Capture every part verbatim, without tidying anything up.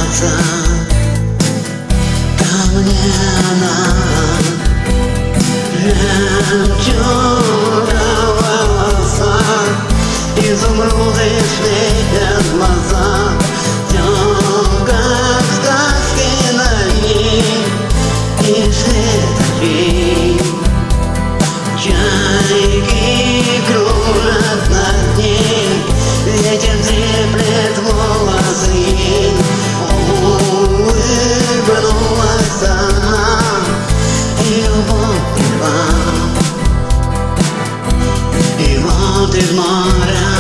глаза. Ко мне она жемчуга волоса, изумруды светят глаза. Все как сказки на ней, и свет очей. Чайки кружат над ней, ветер треплет волосы ей. Улыбнулась она, и любовь пришла. И вот из моря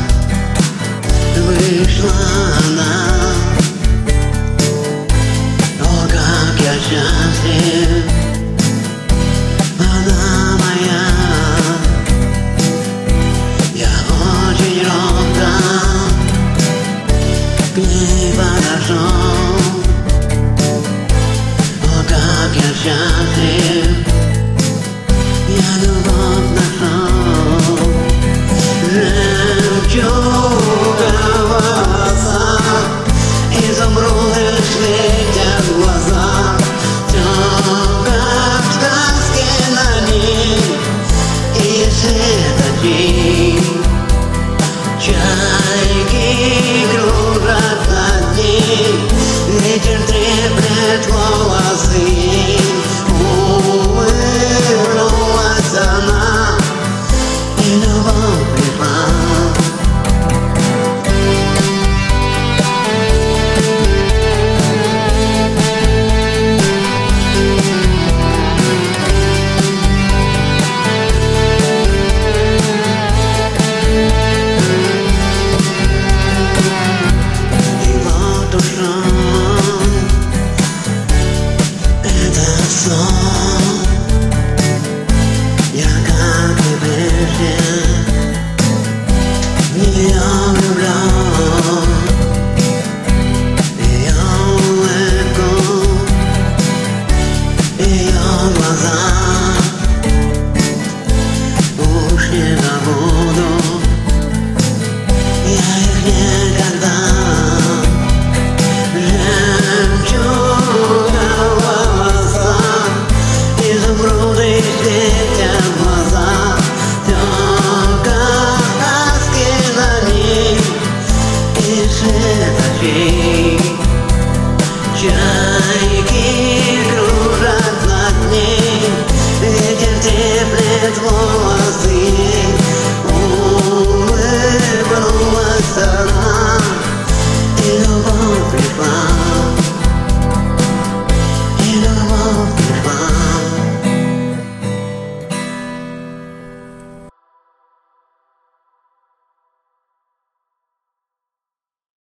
вышла она. О, как я счастлив, она моя. Я очень робко к ней подошел. О, как я счастлив.